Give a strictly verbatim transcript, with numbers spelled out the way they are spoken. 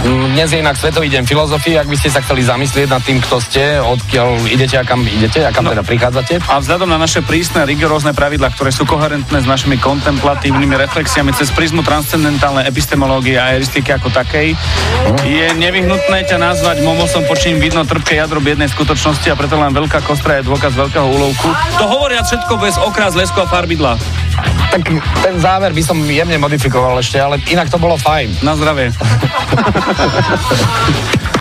Dnes je inak Svetový deň filozofie, ak by ste sa chceli zamyslieť nad tým, kto ste, odkiaľ idete a kam idete a kam no. teda prichádzate. A vzhľadom na naše prísne, rigorózne pravidlá, ktoré sú koherentné s našimi kontemplatívnymi reflexiami cez prizmu transcendentálnej epistemológie a eristiky ako takej, hm. je nevyhnutné ťa nazvať momosom, po čím vidno trpké jadro biednej skutočnosti a preto len veľká kostra je dôkaz veľkého úlovku. To hovoria všetko bez okrás, lesku a farbidla. Tak ten záver by som jemne modifikoval ešte, ale inak to bolo fajn. Na zdravie.